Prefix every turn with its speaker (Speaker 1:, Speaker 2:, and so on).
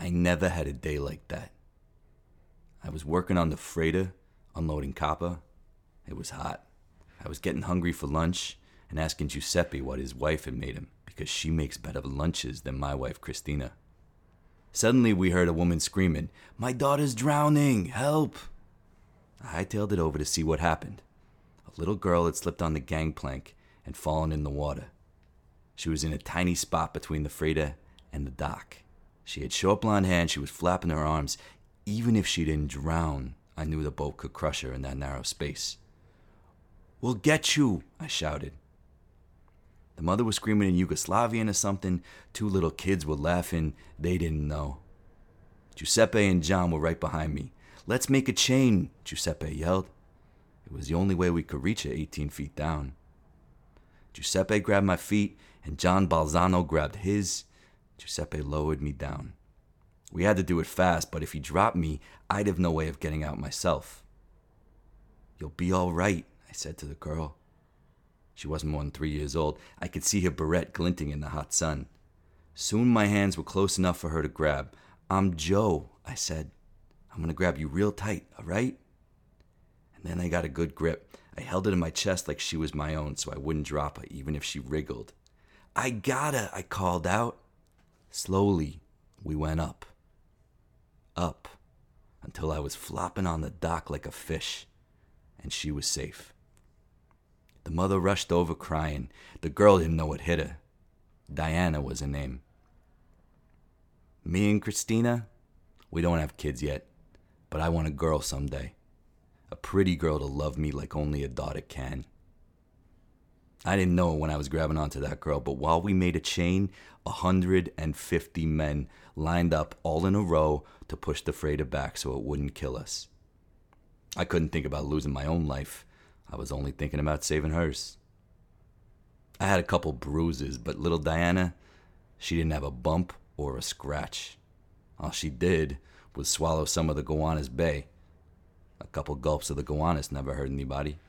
Speaker 1: I never had a day like that. I was working on the freighter, unloading copper. It was hot. I was getting hungry for lunch and asking Giuseppe what his wife had made him, because she makes better lunches than my wife, Christina. Suddenly we heard a woman screaming, "My daughter's drowning! Help!" I hightailed it over to see what happened. A little girl had slipped on the gangplank and fallen in the water. She was in a tiny spot between the freighter and the dock. She had short blonde hair and she was flapping her arms. Even if she didn't drown, I knew the boat could crush her in that narrow space. "We'll get you," I shouted. The mother was screaming in Yugoslavian or something. 2 little kids were laughing. They didn't know. Giuseppe and John were right behind me. "Let's make a chain," Giuseppe yelled. It was the only way we could reach her 18 feet down. Giuseppe grabbed my feet, and John Balzano grabbed his. Giuseppe lowered me down. We had to do it fast, but if he dropped me, I'd have no way of getting out myself. "You'll be all right," I said to the girl. She wasn't more than 3 years old. I could see her barrette glinting in the hot sun. Soon my hands were close enough for her to grab. "I'm Joe," I said. "I'm going to grab you real tight, all right?" And then I got a good grip. I held it in my chest like she was my own so I wouldn't drop her, even if she wriggled. "I got her," I called out. Slowly, we went up. Up, until I was flopping on the dock like a fish, and she was safe. The mother rushed over crying. The girl didn't know what hit her. Diana was her name. Me and Christina, we don't have kids yet, but I want a girl someday. A pretty girl to love me like only a daughter can. I didn't know it when I was grabbing onto that girl, but while we made a chain, 150 men lined up all in a row to push the freighter back so it wouldn't kill us. I couldn't think about losing my own life. I was only thinking about saving hers. I had a couple bruises, but little Diana, she didn't have a bump or a scratch. All she did was swallow some of the Gowanus Bay. A couple gulps of the Gowanus never hurt anybody.